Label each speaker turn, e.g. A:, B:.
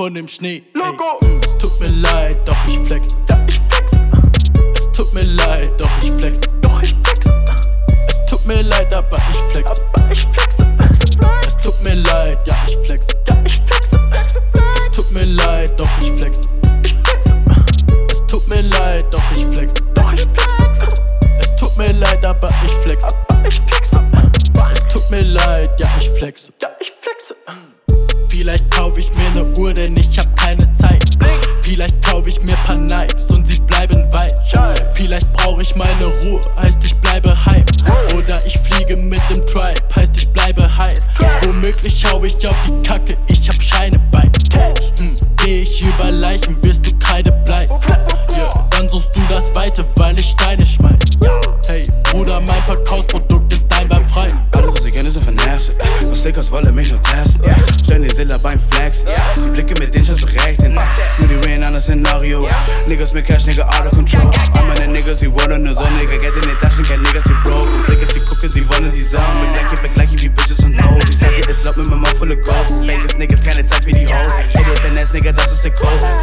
A: von dem Schnee. Es tut mir leid, doch ich flex. Es tut mir leid, doch ich flex. Es tut mir leid, aber ich flex. Es tut mir leid, ja ich flex. Es tut mir leid, doch ich flex. Es tut mir leid, doch ich flex. Es tut mir leid, aber ich flex. Es tut mir leid, ja ich flex. Vielleicht kauf ich mir ne Uhr, denn ich hab keine Zeit. Vielleicht kauf ich mir paar Nikes und sie bleiben weiß. Vielleicht brauch ich meine Ruhe, heißt ich bleibe heim. Oder ich fliege mit dem Tribe, heißt ich bleibe heil. Womöglich hau ich auf die Kacke, ich hab Scheine bei. Geh ich über Leichen, wirst du kreidebleich. Dann suchst du das Weite, weil ich Steine schmeiß. Hey Bruder, mein Verkaufsprodukt ist einwandfrei.
B: Alles was ich kenne ist Finesse. Was Stickers wollen mich nur testen. Stellen die Silla beim Flexen. Die Blicke mit den Scheiß berechnen. Nur die Rain an das Szenario. Niggas mit Cash, Nigga out of control. All meine Niggas, sie wollen nur so, Nigga. Geld in den Taschen, kein Niggas, sie broke. Und Niggas, sie gucken, sie wollen die Zone. Vergleiche wie Bitches und Hoes. Ich sage, es läuft mit meinem Mouth voll of Gold. Fakes, Niggas, keine Zeit für die Hoes. Hey, der Finesse, Nigga, das ist der Code.